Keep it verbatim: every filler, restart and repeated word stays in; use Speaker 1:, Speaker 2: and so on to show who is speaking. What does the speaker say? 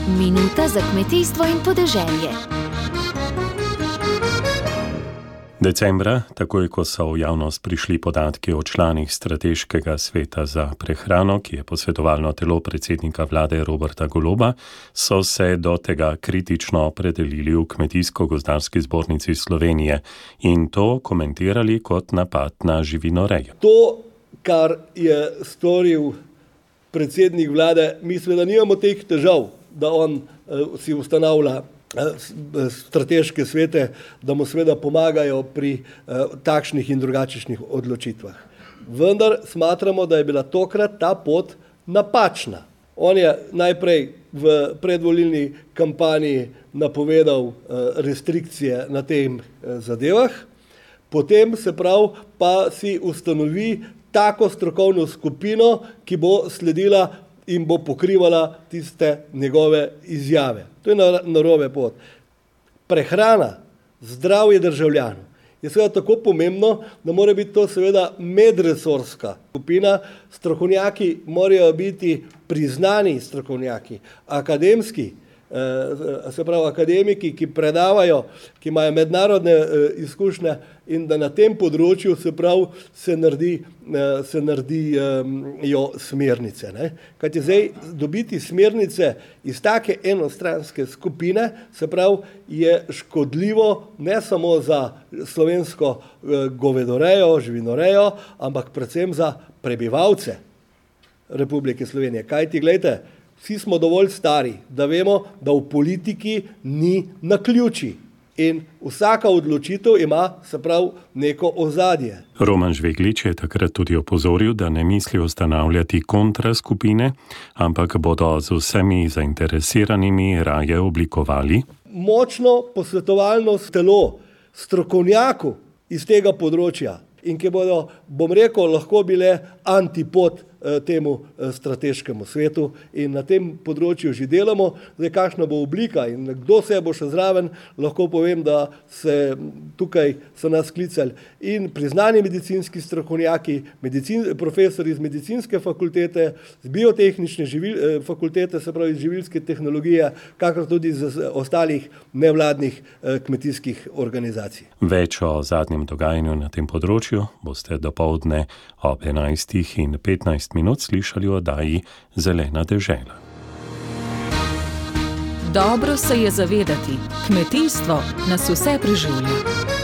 Speaker 1: Minuta za kmetijstvo in podeželje.
Speaker 2: Decembra, takoj ko so v javnost prišli podatki o članih Strateškega sveta za prehrano, ki je posvetovalno telo predsednika vlade Roberta Goloba, so se do tega kritično opredelili v Kmetijsko-gozdarski zbornici Slovenije in to komentirali kot napad na živinorejo.
Speaker 3: To, kar je storil predsednik vlade, mi seveda nimamo teh težav, da on uh, si ustanavlja strateške svete, da mu seveda pomagajo pri uh, takšnih in drugačnih odločitvah. Vendar smatramo, da je bila tokrat ta pot napačna. On je najprej v predvolilni kampanji napovedal uh, restrikcije na tem uh, zadevah, potem se prav pa si ustanovi tako strokovno skupino, ki bo sledila in bo pokrivala tiste njegove izjave. To je narobe pot. Prehrana, zdravje državljanov je seveda tako pomembno, da mora biti to seveda medresorska skupina. Strokovnjaki morajo biti priznani strokovnjaki, akademski, se pravi akademiki, ki predavajo, ki imajo mednarodne izkušnje in da na tem področju se pravi se naredi, se naredijo smernice. Ne? Kajti zdaj dobiti smernice iz take enostranske skupine, se pravi, je škodljivo ne samo za slovensko govedorejo, živinorejo, ampak predvsem za prebivalce Republike Slovenije. Kajti, glejte, vsi smo dovolj stari, da vemo, da v politiki ni naključij in vsaka odločitev ima, se pravi, neko ozadje.
Speaker 2: Roman Žveglič je takrat tudi opozoril, da ne misli ustanavljati kontraskupine, ampak bodo z vsemi zainteresiranimi raje oblikovali
Speaker 3: močno posvetovalno telo strokovnjakov iz tega področja in ki bodo, bom rekel, lahko bile antipod temu strateškemu svetu in na tem področju že delamo. Zdaj, kakšna bo oblika in kdo se bo še zraven, lahko povem, da se tukaj so nas sklicali in priznani medicinski strokovnjaki, medicin, profesori iz medicinske fakultete, z biotehnične živil, fakultete, se pravi iz živilske tehnologije, kakor tudi iz ostalih nevladnih kmetijskih organizacij.
Speaker 2: Več o zadnjem dogajanju na tem področju boste dopoldne ob enajstih in petnajst minut slišali o oddaji Zelena dežela.
Speaker 4: Dobro se je zavedati, kmetijstvo nas vse preživlja.